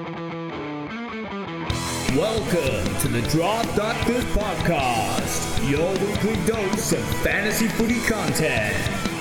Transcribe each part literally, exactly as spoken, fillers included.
Welcome to the Draft Doctors Podcast, your weekly dose of fantasy footy content.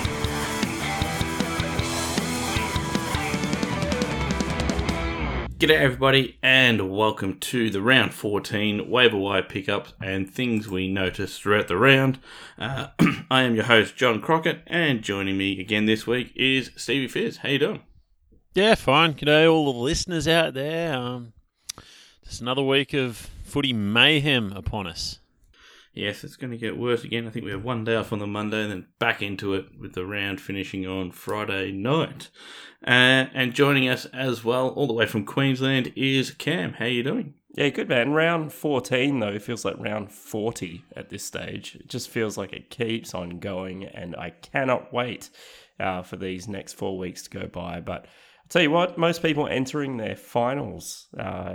G'day everybody, and welcome to the round fourteen waiver wire pickups and things we noticed throughout the round. Uh, I am your host John Crockett, and joining me again this week is Stevie Fizz. How you doing? Yeah, fine. G'day all the listeners out there. Um, just another week of footy mayhem upon us. Yes, it's going to get worse again. I think we have one day off on the Monday and then back into it with the round finishing on Friday night. Uh, and joining us as well, all the way from Queensland, is Cam. How you doing? Yeah, good man. Round fourteen, though, feels like round forty at this stage. It just feels like it keeps on going, and I cannot wait uh, for these next four weeks to go by. But I'll tell you what, most people entering their finals uh,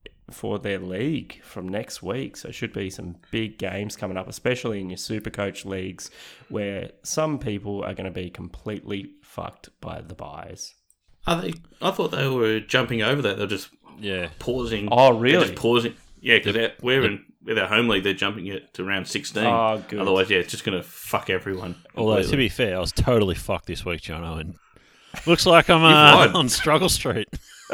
for their league from next week. So should be some big games coming up, especially in your Supercoach leagues, where some people are going to be completely fucked by the buys. Are they, I thought they were jumping over that. They're just Yeah. pausing. Oh, They're really? just pausing. Yeah, because we're in with our home league. They're jumping it to round sixteen. Oh, good. Otherwise, yeah, it's just going to fuck everyone. Although, to completely. be fair, I was totally fucked this week, Jono, and looks like I'm You've uh, won. on Struggle Street.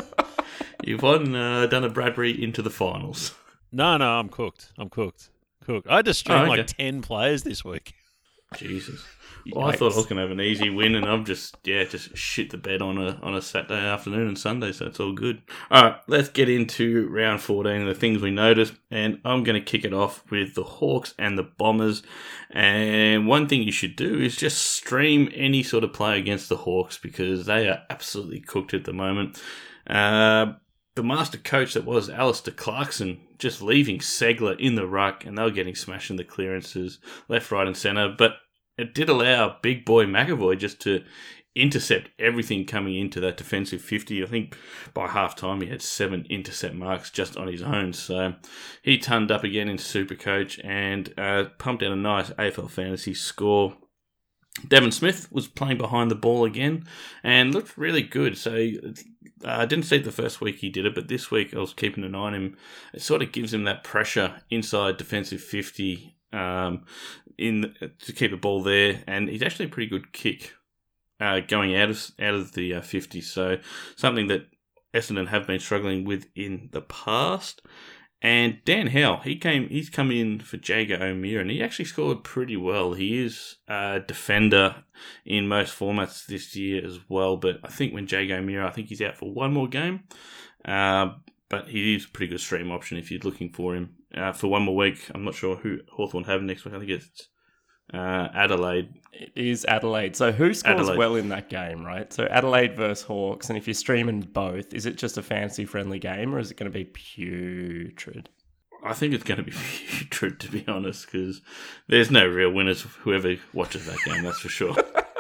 You've won, uh, done a Bradbury into the finals. No, no, I'm cooked. I'm cooked. Cooked. I had to stream Oh, okay. like ten players this week. Jesus. Well, I thought I Yikes. was going to have an easy win, and I've just, yeah, just shit the bed on a on a Saturday afternoon and Sunday, so it's all good. All right, let's get into round fourteen and the things we noticed, and I'm going to kick it off with the Hawks and the Bombers. And one thing you should do is just stream any sort of play against the Hawks, because they are absolutely cooked at the moment. Uh, the master coach that was Alistair Clarkson just leaving Segler in the ruck, and they were getting smashed in the clearances left, right and centre, but it did allow big boy McAvoy just to intercept everything coming into that defensive fifty. I think by half time he had seven intercept marks just on his own. So he turned up again in Supercoach and uh, pumped out a nice A F L fantasy score. Devon Smith was playing behind the ball again and looked really good. So uh, I didn't see it the first week he did it, but this week I was keeping an eye on him. It sort of gives him that pressure inside defensive fifty um, in to keep the ball there, and he's actually a pretty good kick uh, going out of out of the uh, fifty. So something that Essendon have been struggling with in the past. And Dan Howe, he came, he's come in for Jager O'Meara, and he actually scored pretty well. He is a defender in most formats this year as well, but I think when Jager O'Meara, I think he's out for one more game. Uh, but he is a pretty good stream option if you're looking for him uh, for one more week. I'm not sure who Hawthorn have next week. I think it's uh, Adelaide. It is Adelaide. So who scores Adelaide. well in that game, right? So Adelaide versus Hawks, and if you're streaming both, is it just a fantasy-friendly game, or is it going to be putrid? I think it's going to be putrid, to be honest, because there's no real winners. Whoever watches that game, that's for sure.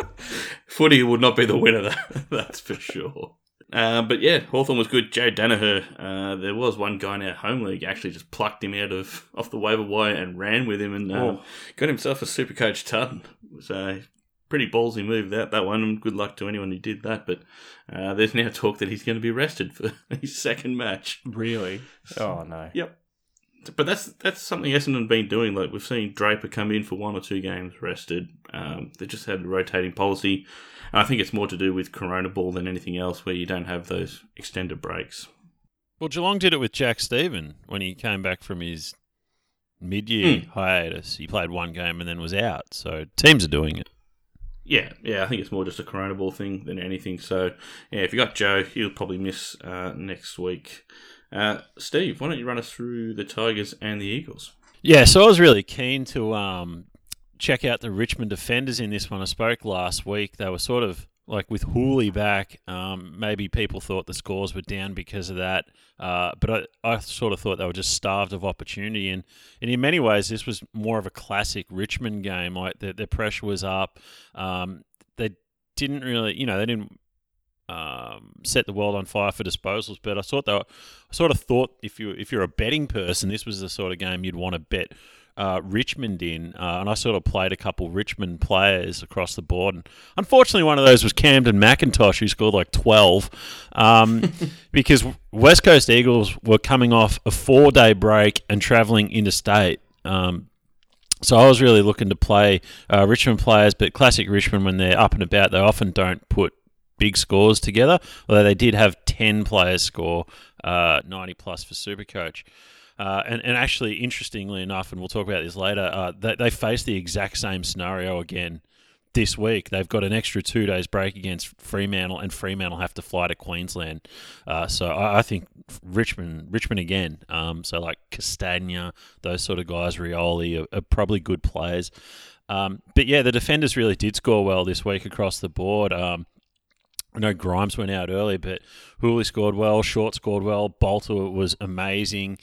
Footy would not be the winner, that, that's for sure. Uh, but yeah, Hawthorn was good. Joe Danaher, uh, there was one guy in our home league actually just plucked him out of off the waiver wire and ran with him and uh, Oh. got himself a Supercoach ton. So pretty ballsy move that that one. And good luck to anyone who did that. But uh, there's now talk that he's going to be rested for his second match. Really? Oh, no. Yep. But that's that's something Essendon have been doing. Like we've seen Draper come in for one or two games rested. Um, they just had a rotating policy. And I think it's more to do with Corona Ball than anything else, where you don't have those extended breaks. Well, Geelong did it with Jack Stephen when he came back from his mid-year Mm. hiatus. He played one game and then was out. So teams are doing it. Yeah, yeah, I think it's more just a Corona Ball thing than anything. So, yeah, if you got Joe, he'll probably miss uh, next week. Uh, Steve, why don't you run us through the Tigers and the Eagles? Yeah, so I was really keen to um, check out the Richmond defenders in this one. I spoke last week. They were sort of like with Hooley back. Um, maybe people thought the scores were down because of that. Uh, but I, I sort of thought they were just starved of opportunity. And, and in many ways, this was more of a classic Richmond game. Like their, their pressure was up. Um, they didn't really, you know, they didn't um, set the world on fire for disposals. But I thought they were, I sort of thought if you if you're a betting person, this was the sort of game you'd want to bet uh, Richmond in, uh, and I sort of played a couple Richmond players across the board. And unfortunately, one of those was Camden McIntosh, who scored like twelve, um, because West Coast Eagles were coming off a four-day break and travelling interstate. Um, so I was really looking to play uh, Richmond players, but classic Richmond, when they're up and about, they often don't put big scores together, although they did have ten players score uh, ninety plus for Supercoach. Uh, and, and actually, interestingly enough, and we'll talk about this later, uh, they, they face the exact same scenario again this week. They've got an extra two days break against Fremantle, and Fremantle have to fly to Queensland. Uh, so I, I think Richmond, Richmond again. Um, so like Castagna, those sort of guys, Rioli, are, are probably good players. Um, but yeah, the defenders really did score well this week across the board. Um, I know Grimes went out early, but Hooley scored well, Short scored well, Bolter was amazing.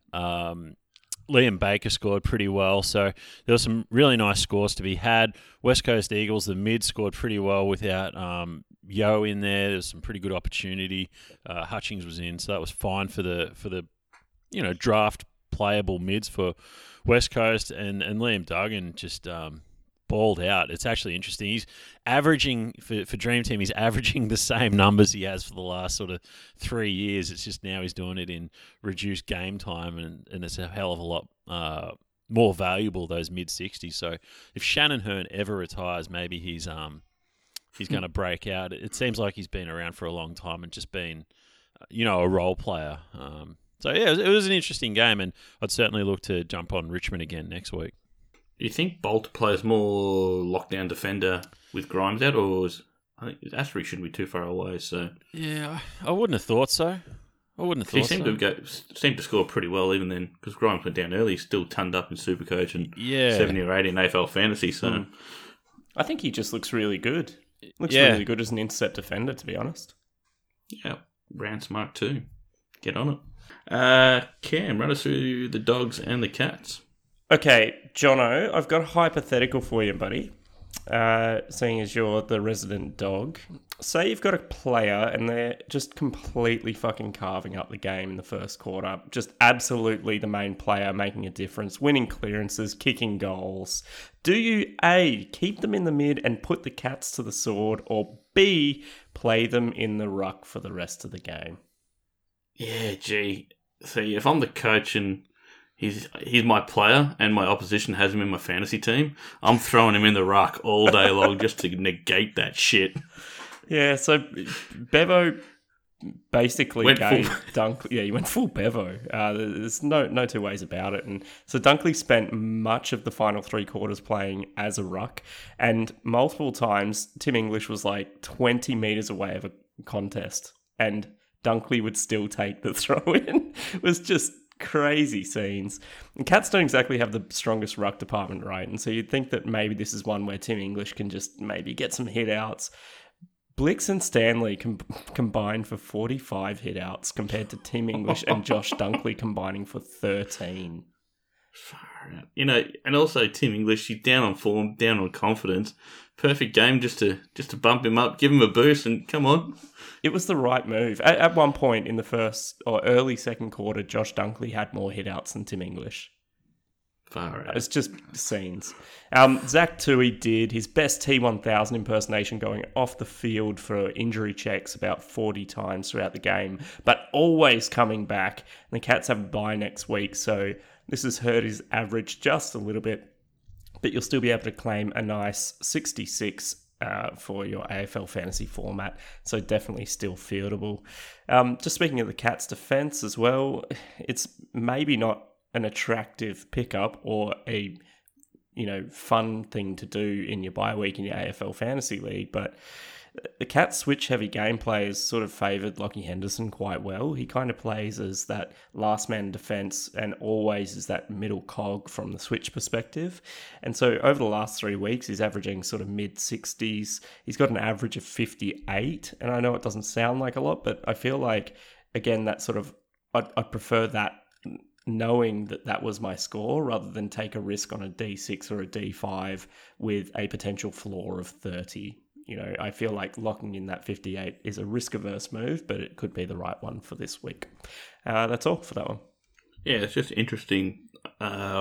Um, Liam Baker scored pretty well, so there were some really nice scores to be had. West Coast Eagles, the mid scored pretty well without um, Yo in there. There's some pretty good opportunity. Uh, Hutchings was in, so that was fine for the for the you know draft playable mids for West Coast, and and Liam Duggan just um, balled out. It's actually interesting. He's averaging, for, for Dream Team, he's averaging the same numbers he has for the last sort of three years. It's just now he's doing it in reduced game time, and, and it's a hell of a lot uh, more valuable, those mid-sixties. So if Shannon Hearn ever retires, maybe he's um he's going to break out. It seems like he's been around for a long time and just been, you know, a role player. Um, so, yeah, it was, it was an interesting game, and I'd certainly look to jump on Richmond again next week. Do you think Bolt plays more lockdown defender with Grimes out, or is, I think Astbury shouldn't be too far away? So yeah, I wouldn't have thought so. I wouldn't have thought he seemed so. to go, seemed to score pretty well even then, because Grimes went down early. He's still tonned up in Supercoach and yeah. seventy or eighty in A F L fantasy. So mm. I think he just looks really good. Looks yeah. really good as an intercept defender, to be honest. Yeah, round smart too. Get on it. Uh, Cam, run us through the Dogs and the Cats. Okay, Jono, I've got a hypothetical for you, buddy. Uh, seeing as you're the resident dog, say you've got a player and they're just completely fucking carving up the game in the first quarter. Just absolutely the main player, making a difference, winning clearances, kicking goals. Do you A, keep them in the mid and put the Cats to the sword, or B, play them in the ruck for the rest of the game? Yeah, gee. See, if I'm the coach and He's he's my player, and my opposition has him in my fantasy team, I'm throwing him in the ruck all day long just to negate that shit. Yeah, so Bevo basically went gave full... Dunkley... Yeah, he went full Bevo. Uh, there's no no two ways about it. And so Dunkley spent much of the final three quarters playing as a ruck, and multiple times Tim English was like twenty metres away of a contest, and Dunkley would still take the throw-in. It was just... crazy scenes. And Cats don't exactly have the strongest ruck department, right? And so you'd think that maybe this is one where Tim English can just maybe get some hit outs. Blix and Stanley com- combined for forty-five hit outs compared to Tim English and Josh Dunkley combining for thirteen. You know, and also Tim English, he's down on form, down on confidence. Perfect game just to just to bump him up, give him a boost, and come on. It was the right move. At, at one point in the first or early second quarter, Josh Dunkley had more hit-outs than Tim English. Far out. It's just scenes. Um, Zach Tui did his best T one thousand impersonation, going off the field for injury checks about forty times throughout the game, but always coming back. And the Cats have a bye next week, so this has hurt his average just a little bit. But you'll still be able to claim a nice sixty-six uh, for your A F L fantasy format. So definitely still fieldable. Um, just speaking of the Cats' defense as well, it's maybe not an attractive pickup or a you know fun thing to do in your bye week in your A F L fantasy league, but the Cats' switch-heavy gameplay has sort of favoured Lockie Henderson quite well. He kind of plays as that last-man defence and always is that middle cog from the switch perspective. And so over the last three weeks, he's averaging sort of mid-sixties. He's got an average of fifty-eight, and I know it doesn't sound like a lot, but I feel like, again, that sort of... I'd, I'd prefer that knowing that that was my score rather than take a risk on a D six or a D five with a potential floor of thirty. You know, I feel like locking in that fifty-eight is a risk-averse move, but it could be the right one for this week. Uh, that's all for that one. Yeah, it's just interesting. Uh,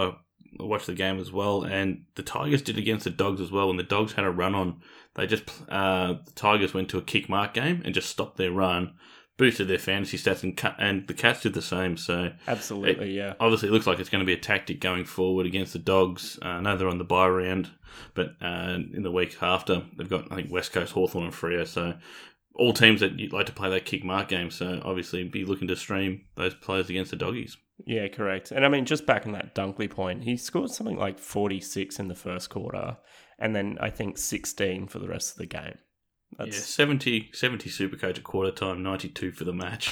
watched the game as well, and the Tigers did against the Dogs as well. When the Dogs had a run on, they just uh, the Tigers went to a kick mark game and just stopped their run, boosted their fantasy stats, and cut, and the Cats did the same. So absolutely, it, yeah. Obviously, it looks like it's going to be a tactic going forward against the Dogs. Uh, I know they're on the bye round, but uh, in the week after, they've got, I think, West Coast, Hawthorn and Freo. So all teams that you'd like to play that kick mark game. So obviously, be looking to stream those players against the Doggies. Yeah, correct. And I mean, just back on that Dunkley point, he scored something like forty-six in the first quarter, and then I think sixteen for the rest of the game. That's... Yeah, seventy, seventy Supercoach at quarter time, ninety-two for the match.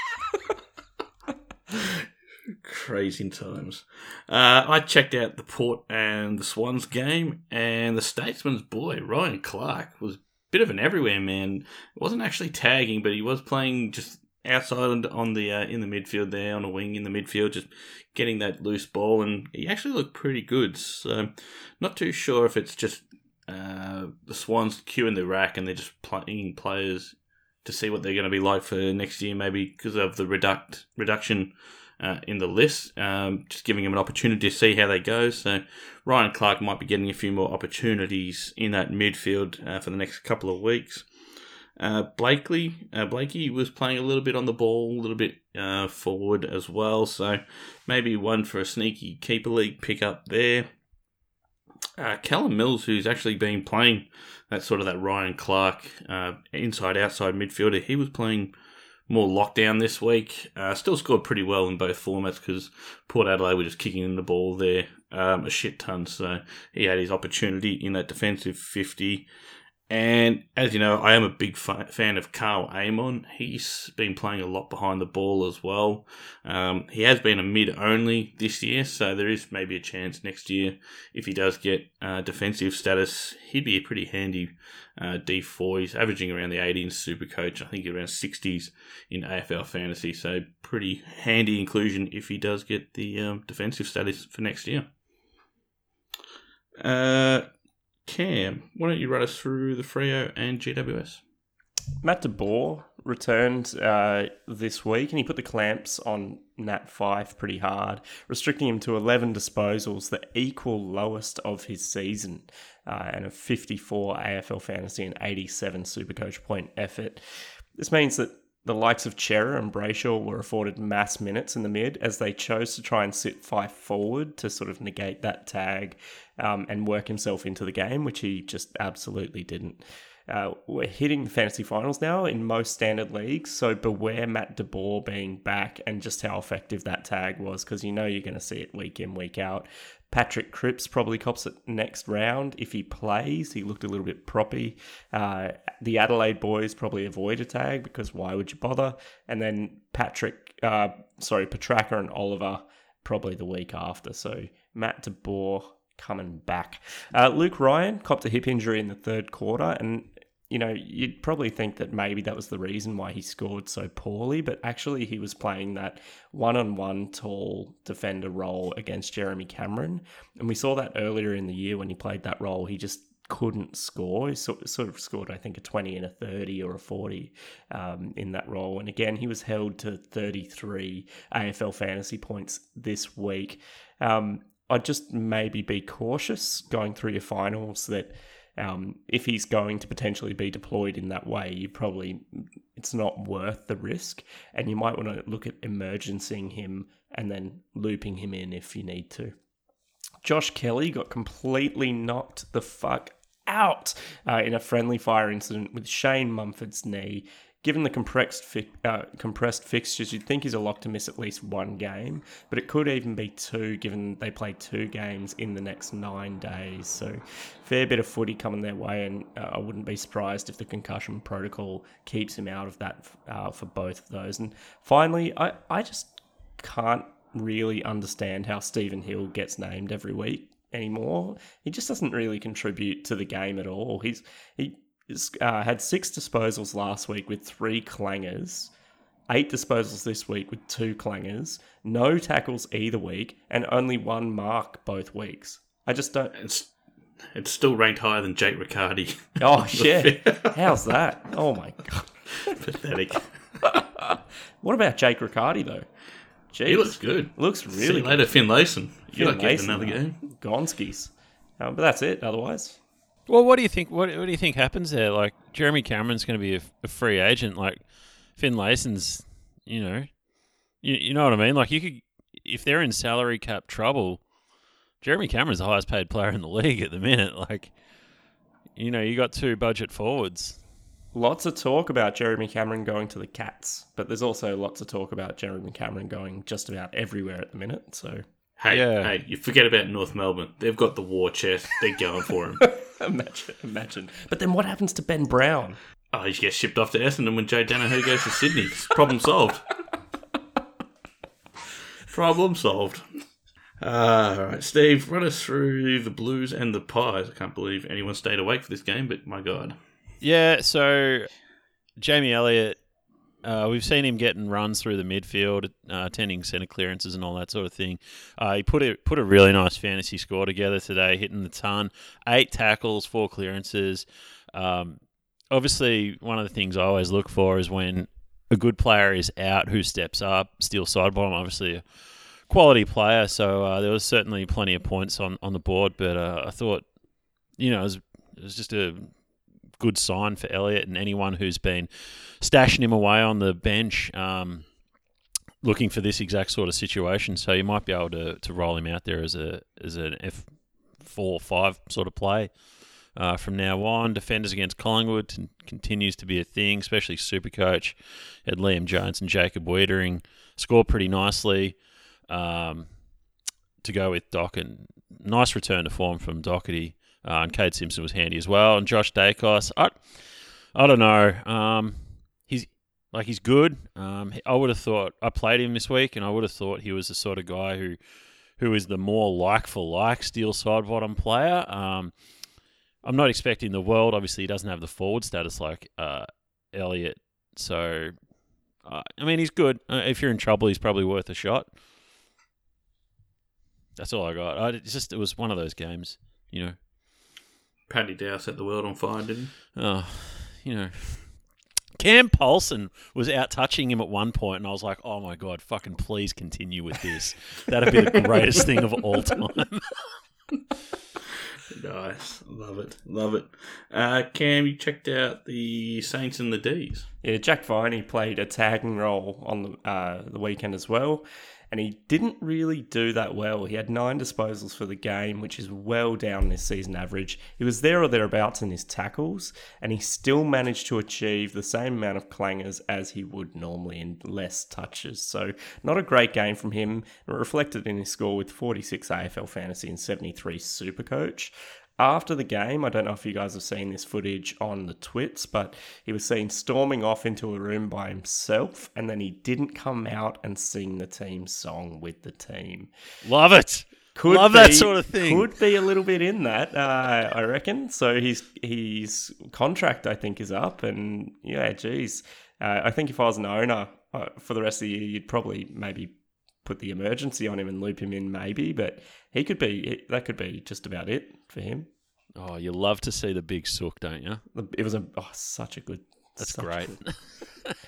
Crazy times. Uh, I checked out the Port and the Swans game, and the Statesman's boy, Ryan Clark, was a bit of an everywhere man. Wasn't actually tagging, but he was playing just outside on the uh, in the midfield there, on a wing in the midfield, just getting that loose ball, and he actually looked pretty good. So, not too sure if it's just uh, the Swans queuing the rack and they're just playing players to see what they're going to be like for next year, maybe because of the reduct reduction uh, in the list, um, just giving them an opportunity to see how they go. So, Ryan Clark might be getting a few more opportunities in that midfield uh, for the next couple of weeks. Uh, Blakely, uh, Blakey was playing a little bit on the ball, a little bit uh, forward as well, so maybe one for a sneaky keeper league pickup there. Uh, Callum Mills, who's actually been playing that sort of that Ryan Clark uh, inside-outside midfielder, he was playing more lockdown this week. Uh, still scored pretty well in both formats because Port Adelaide were just kicking in the ball there um, a shit ton, so he had his opportunity in that defensive fifty. And as you know, I am a big fa- fan of Carl Amon. He's been playing a lot behind the ball as well. Um, he has been a mid only this year, so there is maybe a chance next year if he does get uh, defensive status, he'd be a pretty handy uh, D four. He's averaging around the eighty in Supercoach, I think around sixties in A F L Fantasy, so pretty handy inclusion if he does get the um, defensive status for next year. Uh... Cam, why don't you run us through the Freo and G W S? Matt de Boer returned uh, this week, and he put the clamps on Nat Fyfe pretty hard, restricting him to eleven disposals, the equal lowest of his season, uh, and a fifty-four A F L Fantasy and eighty-seven Supercoach point effort. This means that the likes of Chera and Brayshaw were afforded mass minutes in the mid as they chose to try and sit Fyfe forward to sort of negate that tag um, and work himself into the game, which he just absolutely didn't. Uh, we're hitting the fantasy finals now in most standard leagues, so beware Matt de Boer being back and just how effective that tag was, because you know you're going to see it week in, week out. Patrick Cripps probably cops it next round if he plays. He looked a little bit proppy. Uh, the Adelaide boys probably avoid a tag because why would you bother? And then Patrick, uh, sorry, Petraka and Oliver probably the week after. So Matt de Boer coming back. Uh, Luke Ryan copped a hip injury in the third quarter, and you know, you'd probably think that maybe that was the reason why he scored so poorly, but actually he was playing that one-on-one tall defender role against Jeremy Cameron. And we saw that earlier in the year when he played that role. He just couldn't score. He sort of scored, I think, a twenty and a thirty or a forty um, in that role. And again, he was held to thirty-three A F L fantasy points this week. Um, I'd just maybe be cautious going through your finals that Um, if he's going to potentially be deployed in that way, you probably, it's not worth the risk. And you might want to look at emergencing him and then looping him in if you need to. Josh Kelly got completely knocked the fuck out uh, in a friendly fire incident with Shane Mumford's knee. Given the compressed fi- uh, compressed fixtures, you'd think he's a lock to miss at least one game, but it could even be two, given they play two games in the next nine days. So, fair bit of footy coming their way, and uh, I wouldn't be surprised if the concussion protocol keeps him out of that uh, for both of those. And finally, I, I just can't really understand how Stephen Hill gets named every week anymore. He just doesn't really contribute to the game at all. He's he. Uh, had six disposals last week with three clangers, eight disposals this week with two clangers, no tackles either week, and only one mark both weeks. I just don't... It's, it's still ranked higher than Jake Riccardi. Oh, shit. How's that? Oh, my God. Pathetic. What about Jake Riccardi, though? Jeez. He looks good. Looks See really you later, good. Finlayson. You Finn like getting Mason, another uh, game. Gonskis. Um, but that's it, otherwise. Well, what do you think? What, what do you think happens there? Like Jeremy Cameron's going to be a, a free agent. Like Finlayson's, you know, you, you know what I mean. Like you could, if they're in salary cap trouble, Jeremy Cameron's the highest paid player in the league at the minute. Like, you know, you got two budget forwards. Lots of talk about Jeremy Cameron going to the Cats, but there's also lots of talk about Jeremy Cameron going just about everywhere at the minute. So Hey, Yeah. hey, you forget about North Melbourne. They've got the war chest. They're going for him. imagine, imagine. But then what happens to Ben Brown? Oh, he just gets shipped off to Essendon when Jay Danaher goes to Sydney. Problem solved. Problem solved. Uh, all right, Steve, run us through the Blues and the Pies. I can't believe anyone stayed awake for this game, but my God. Yeah, so Jamie Elliott, uh, we've seen him getting runs through the midfield, uh, attending centre clearances and all that sort of thing. Uh, he put a, put a really nice fantasy score together today, hitting the ton. Eight tackles, four clearances. Um, obviously, one of the things I always look for is when a good player is out who steps up, steals side bottom, obviously a quality player. So uh, there was certainly plenty of points on, on the board, but uh, I thought, you know, it was, it was just a good sign for Elliott and anyone who's been stashing him away on the bench, um, looking for this exact sort of situation. So you might be able to, to roll him out there as a as an F four or five sort of play uh, from now on. Defenders against Collingwood t- continues to be a thing, especially Supercoach. Had Liam Jones and Jacob Wiedering score pretty nicely um, to go with Doc, and nice return to form from Doherty. Uh, and Cade Simpson was handy as well. And Josh Dacos, I, I don't know. Um, he's like he's good. Um, I would have thought I played him this week, and I would have thought he was the sort of guy who, who is the more like for like steel side bottom player. Um, I'm not expecting the world. Obviously, he doesn't have the forward status like uh, Elliott. So, uh, I mean, he's good. Uh, if you're in trouble, he's probably worth a shot. That's all I got. I, it's just it was one of those games, you know. Paddy Dow set the world on fire, didn't he? Oh, you know, Cam Paulson was out touching him at one point, and I was like, "Oh my god, fucking please continue with this. That'd be the greatest thing of all time." Nice. Love it. Love it. Uh, Cam, you checked out the Saints and the D's. Yeah, Jack Viney played a tagging role on the, uh, the weekend as well, and he didn't really do that well. He had nine disposals for the game, which is well down this season average. He was there or thereabouts in his tackles, and he still managed to achieve the same amount of clangers as he would normally in less touches. So not a great game from him. It reflected in his score with forty-six A F L Fantasy and seventy-three Supercoach. After the game, I don't know if you guys have seen this footage on the twits, but he was seen storming off into a room by himself, and then he didn't come out and sing the team song with the team. Love it. Could Love be, that sort of thing. Could be a little bit in that, uh, I reckon. So his his contract, I think, is up, and yeah, geez, uh, I think if I was an owner uh, for the rest of the year, you'd probably maybe put the emergency on him and loop him in, maybe. But he could be that could be just about it for him. Oh, you love to see the big sook, don't you? It was a oh, such a good. That's such a great. good-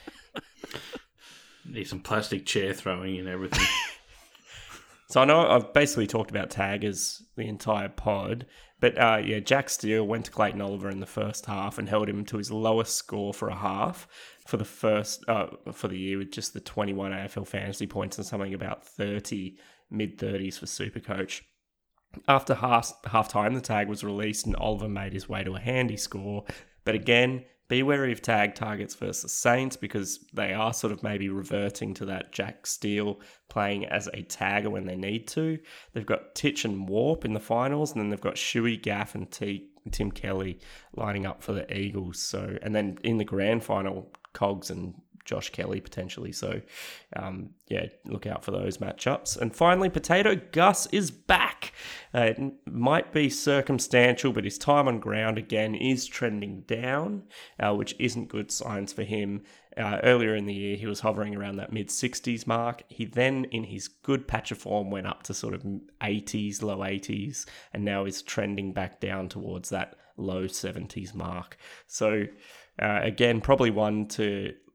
Need some plastic chair throwing and everything. So I know I've basically talked about taggers the entire pod, but uh, yeah, Jack Steele went to Clayton Oliver in the first half and held him to his lowest score for a half for the first uh, for the year with just the twenty-one A F L fantasy points and something about thirty mid thirties for Supercoach. After half half time, the tag was released and Oliver made his way to a handy score, but again, be wary of tag targets versus Saints because they are sort of maybe reverting to that Jack Steele playing as a tagger when they need to. They've got Titch and Warp in the finals, and then they've got Shuey, Gaff, and T- Tim Kelly lining up for the Eagles. So, and then in the grand final, Cogs and Josh Kelly potentially. So, um, yeah, look out for those matchups. And finally, Potato Gus is back. Uh, it might be circumstantial, but his time on ground again is trending down, uh, which isn't good signs for him. Uh, earlier in the year, he was hovering around that mid sixties mark. He then, in his good patch of form, went up to sort of eighties, low eighties, and now is trending back down towards that low seventies mark. So, uh, again, probably one to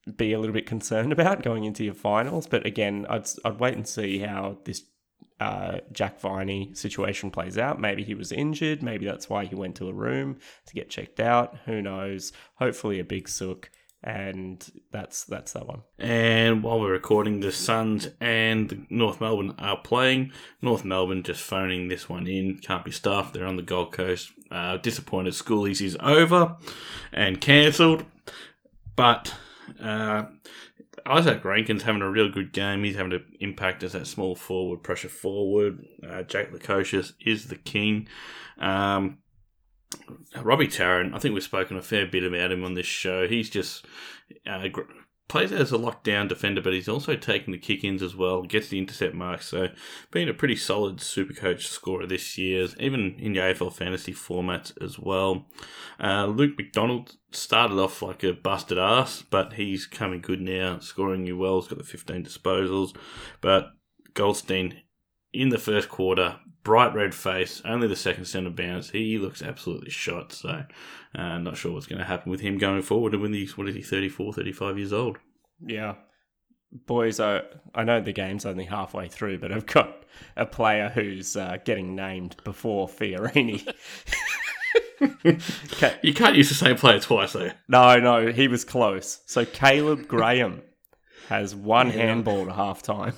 be a little bit concerned about going into your finals. But again, I'd I'd wait and see how this uh, Jack Viney situation plays out. Maybe he was injured. Maybe that's why he went to a room to get checked out. Who knows? Hopefully a big sook. And that's that's that one. And while we're recording, the Suns and North Melbourne are playing. North Melbourne just phoning this one in. Can't be stuffed. They're on the Gold Coast. Uh, disappointed Schoolies is over and cancelled. But uh, Isaac Rankin's having a real good game. He's having an impact as that small forward, pressure forward. Uh, Jack Lukosius is the king. Um Robbie Tarrant, I think we've spoken a fair bit about him on this show. He's just uh, gr- plays as a lockdown defender, but he's also taking the kick-ins as well, gets the intercept marks, so being a pretty solid Supercoach scorer this year, even in the A F L fantasy formats as well. Uh, Luke McDonald started off like a busted ass, but he's coming good now, scoring you well. He's got the fifteen disposals, but Goldstein in the first quarter, bright red face, only the second centre bounce. He looks absolutely shot, so uh, not sure what's going to happen with him going forward. And when he's, what is he, thirty-four, thirty-five years old? Yeah. Boys, I, I know the game's only halfway through, but I've got a player who's uh, getting named before Fiorini. You can't use the same player twice, though. No, no, he was close. So Caleb Graham has one yeah. handball to halftime.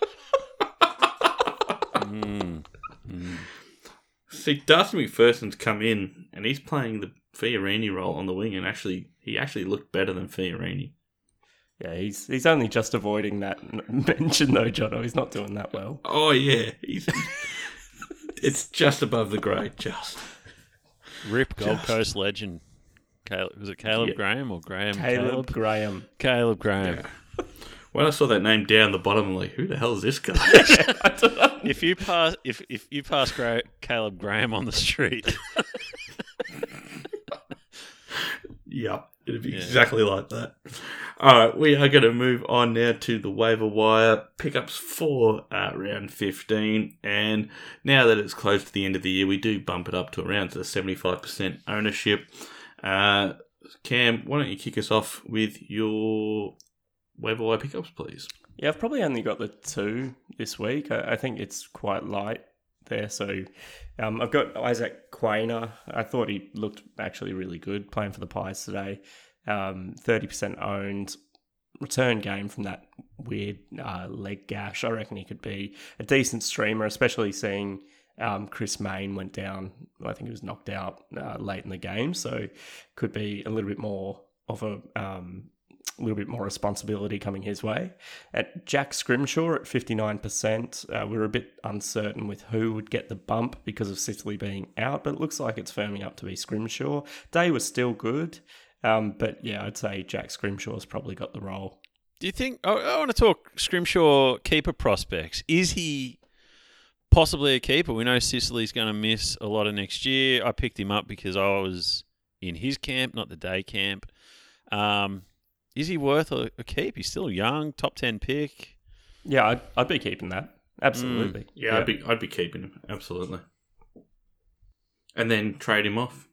Mm. Mm. See, Darcy McPherson's come in and he's playing the Fiorini role on the wing, and actually, he actually looked better than Fiorini. Yeah, he's he's only just avoiding that mention though, Jono. He's not doing that well. Oh yeah, he's it's just above the grade, just. Rip Gold just. Coast legend. Caleb, was it Caleb yeah. Graham or Graham? Caleb, Caleb? Graham. Caleb Graham. Yeah. When I saw that name down the bottom, I'm like, who the hell is this guy? I don't know. If you pass, if if you pass Gra- Caleb Graham on the street, yep, it'd be yeah. exactly like that. All right, we are going to move on now to the waiver wire pickups for uh, round fifteen, and now that it's close to the end of the year, we do bump it up to around to the seventy-five percent ownership. Uh, Cam, why don't you kick us off with your waiver wire pickups, please? Yeah, I've probably only got the two this week. I, I think it's quite light there. So um, I've got Isaac Quainer. I thought he looked actually really good playing for the Pies today. Um, thirty percent owned. Return game from that weird uh, leg gash. I reckon he could be a decent streamer, especially seeing um, Chris Mayne went down. I think he was knocked out uh, late in the game. So could be a little bit more of a... Um, a little bit more responsibility coming his way. At Jack Scrimshaw at fifty-nine percent, uh, we were a bit uncertain with who would get the bump because of Sicily being out, but it looks like it's firming up to be Scrimshaw. Day was still good, um, but yeah, I'd say Jack Scrimshaw's probably got the role. do you think... I, I want to talk Scrimshaw keeper prospects. Is he possibly a keeper? We know Sicily's going to miss a lot of next year. I picked him up because I was in his camp, not the day camp. Um... Is he worth a, a keep? He's still young, top ten pick. Yeah, I'd, I'd be keeping that. Absolutely. Mm, yeah, yeah, I'd be I'd be keeping him. Absolutely. And then trade him off.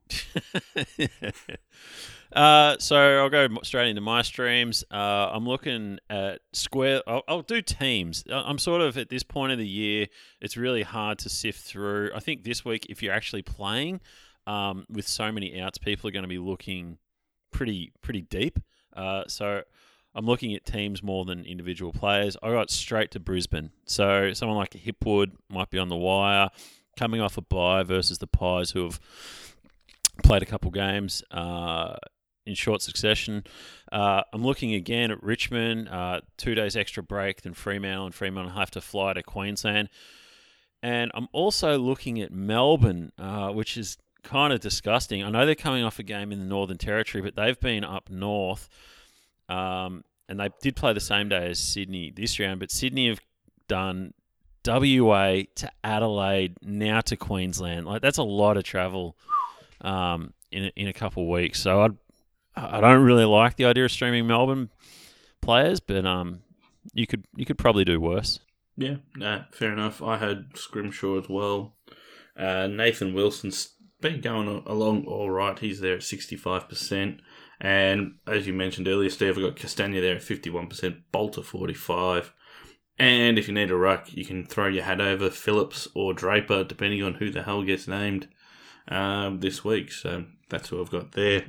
uh, so I'll go straight into my streams. Uh, I'm looking at square. I'll, I'll do teams. I'm sort of at this point of the year, it's really hard to sift through. I think this week, if you're actually playing um, with so many outs, people are going to be looking pretty pretty deep. Uh, so I'm looking at teams more than individual players. I got straight to Brisbane. So someone like Hipwood might be on the wire, coming off a bye versus the Pies, who have played a couple games uh, in short succession. Uh, I'm looking again at Richmond, uh, two days extra break than Fremantle, and Fremantle have to fly to Queensland. And I'm also looking at Melbourne, uh, which is kind of disgusting. I know they're coming off a game in the Northern Territory, but they've been up north, um, and they did play the same day as Sydney this round, but Sydney have done W A to Adelaide, now to Queensland. Like, that's a lot of travel um, in, a, in a couple of weeks. So I'd, I don't really like the idea of streaming Melbourne players, but um, you could you could probably do worse. Yeah, nah, fair enough. I had Scrimshaw as well. Uh, Nathan Wilson's been going along all right. He's there at sixty-five percent. And as you mentioned earlier, Steve, we've got Castagna there at fifty-one percent, Bolter forty-five. And if you need a ruck, you can throw your hat over Phillips or Draper, depending on who the hell gets named um, this week. So that's what I've got there.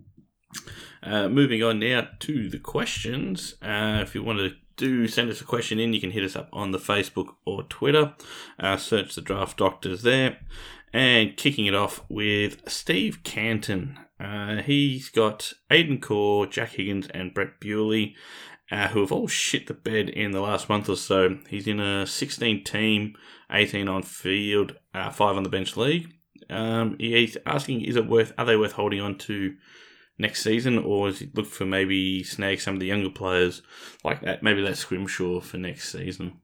Uh, moving on now to the questions. Uh, if you want to do send us a question in, you can hit us up on the Facebook or Twitter. Uh, search the Draft Doctors there. And kicking it off with Steve Canton. Uh, he's got Aiden Core, Jack Higgins, and Brett Bewley, uh, who have all shit the bed in the last month or so. He's in a sixteen team, eighteen on field, uh, five on the bench league. Um, he's asking, is it worth? Are they worth holding on to next season, or is he look for maybe snag some of the younger players like that? Maybe that Scrimshaw for next season.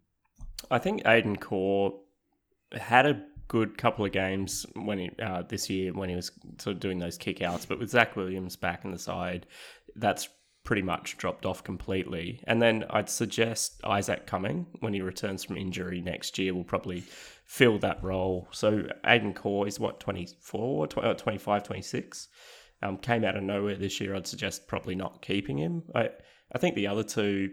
I think Aiden Core had a good couple of games when he, uh, this year when he was sort of doing those kickouts, but with Zach Williams back in the side, that's pretty much dropped off completely. And then I'd suggest Isaac Cumming, when he returns from injury next year, will probably fill that role. So Aiden Core is what, twenty-four, twenty-five, twenty-six? Um, came out of nowhere this year. I'd suggest probably not keeping him. I, I think the other two,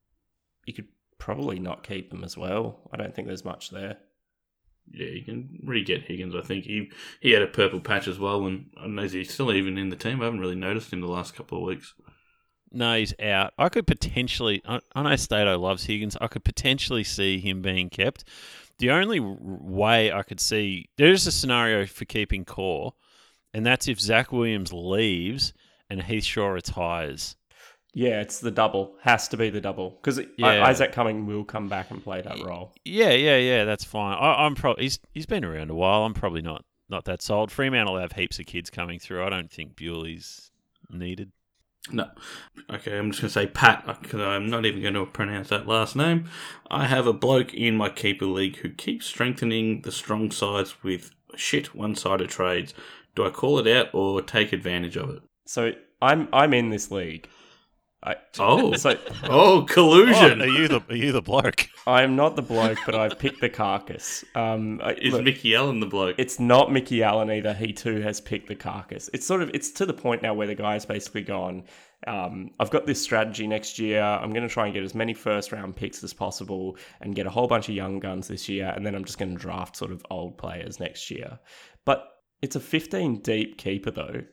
you could probably not keep them as well. I don't think there's much there. Yeah, you can re-get Higgins. I think he he had a purple patch as well, and I don't know, is he still even in the team? I haven't really noticed him the last couple of weeks. No, he's out. I could potentially, I, I know Stato loves Higgins, I could potentially see him being kept. The only way I could see, there's a scenario for keeping Core, and that's if Zach Williams leaves and Heath Shaw retires. Yeah, it's the double. Has to be the double. Because Yeah. Isaac Cumming will come back and play that role. Yeah, yeah, yeah, that's fine. I, I'm probably he's he's been around a while. I'm probably not not that sold. Fremantle will have heaps of kids coming through. I don't think Bewley's needed. No. Okay, I'm just going to say Pat, because I'm not even going to pronounce that last name. I have a bloke in my keeper league who keeps strengthening the strong sides with shit one-sided trades. Do I call it out or take advantage of it? So I'm I'm in this league. I, Oh, so oh, collusion. Oh, are you the are you the bloke? I'm not the bloke, but I've picked the carcass. Um, I, Is look, Mickey Allen the bloke? it's not Mickey Allen either. He too has picked the carcass. It's sort of it's to the point now where the guy's basically gone, um, I've got this strategy next year. I'm going to try and get as many first round picks as possible and get a whole bunch of young guns this year, and then I'm just going to draft sort of old players next year. But it's a fifteen deep keeper though,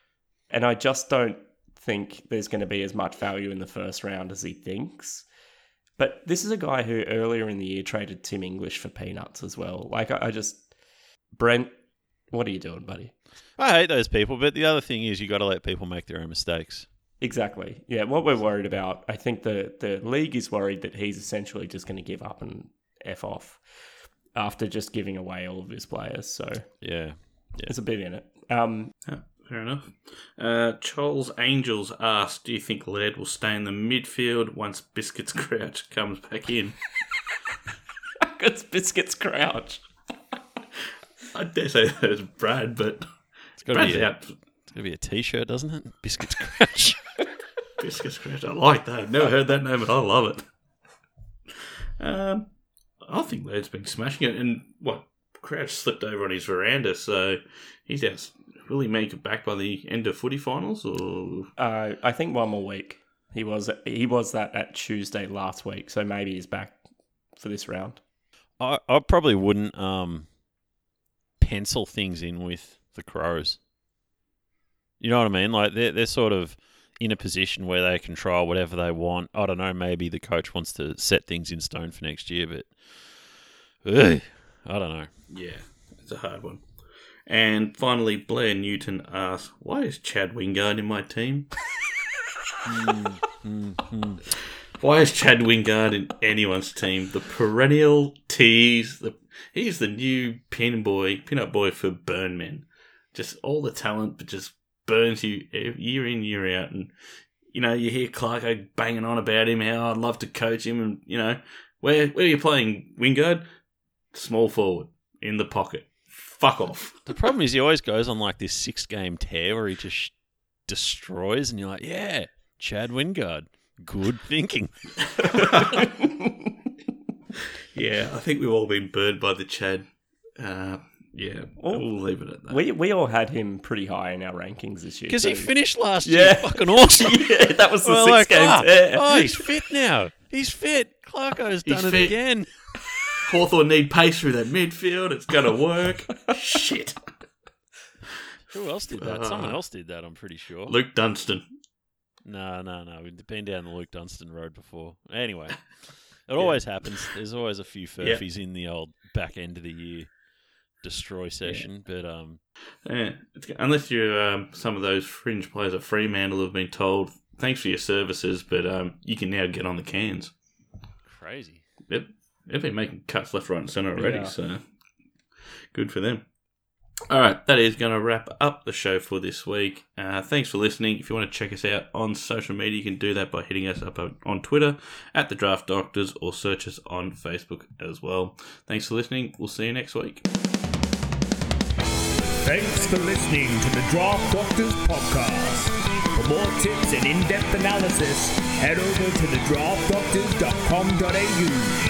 and I just don't think there's going to be as much value in the first round as he thinks. But this is a guy who earlier in the year traded Tim English for peanuts as well. Like, I, I just... Brent, what are you doing, buddy? I hate those people, but the other thing is you got to let people make their own mistakes. Exactly. Yeah, what we're worried about, I think the, the league is worried that he's essentially just going to give up and F off after just giving away all of his players. So Yeah. yeah. there's a bit in it. Um, Yeah, fair enough. Uh, Charles Angels asked, do you think Laird will stay in the midfield once Biscuits Crouch comes back in? Because Biscuits Crouch. I dare say that was Brad, but It's got to Brad's be a, out. it's got to be a t-shirt, doesn't it? Biscuits Crouch. Biscuits Crouch, I like that. I've never heard that name, but I love it. Um, I think Laird's been smashing it, and what, Crouch slipped over on his veranda, so he's out. Will he make it back by the end of footy finals, or Uh, I think one more week. He was he was that at Tuesday last week, so maybe he's back for this round. I, I probably wouldn't um, pencil things in with the Crows. You know what I mean? Like they're they're sort of in a position where they can try whatever they want. I don't know. Maybe the coach wants to set things in stone for next year, but ugh, I don't know. yeah, it's a hard one. And finally, Blair Newton asked, "Why is Chad Wingard in my team?" mm, mm, mm. Why is Chad Wingard in anyone's team? The perennial tease. The, he's the new pin boy, pin-up boy for burn men. Just all the talent, but just burns you year in, year out. And, you know, you hear Clarko banging on about him, how I'd love to coach him. And, you know, where, where are you playing, Wingard? Small forward, in the pocket. Fuck off. The problem is he always goes on like this six-game tear where he just sh- destroys, and you're like, yeah, Chad Wingard. Good thinking. Yeah, I think we've all been burned by the Chad. Uh, Yeah, Well, we'll leave it at that. We we all had him pretty high in our rankings this year. Because he too. finished last Yeah. year. Fucking awesome. Yeah, that was the We're six like, game oh, tear. oh, he's fit now. He's fit. Clarko's He's done it fit. again. Hawthorn need pace through that midfield. It's going to work. Shit. Who else did that? Someone else did that, I'm pretty sure. Luke Dunstan. No, no, no. We've been down the Luke Dunstan road before. Anyway, it always happens. There's always a few furfies in the old back end of the year destroy session. But um, Yeah, it's, unless you're um, some of those fringe players at Fremantle have been told, thanks for your services, but um, you can now get on the cans. crazy. Yep. They've been making cuts left, right, and centre already, Yeah. so good for them. All right, that is going to wrap up the show for this week. Uh, thanks for listening. If you want to check us out on social media, you can do that by hitting us up on Twitter at The Draft Doctors or search us on Facebook as well. Thanks for listening. We'll see you next week. Thanks for listening to the Draft Doctors podcast. For more tips and in-depth analysis, head over to the draft doctors dot com dot a u.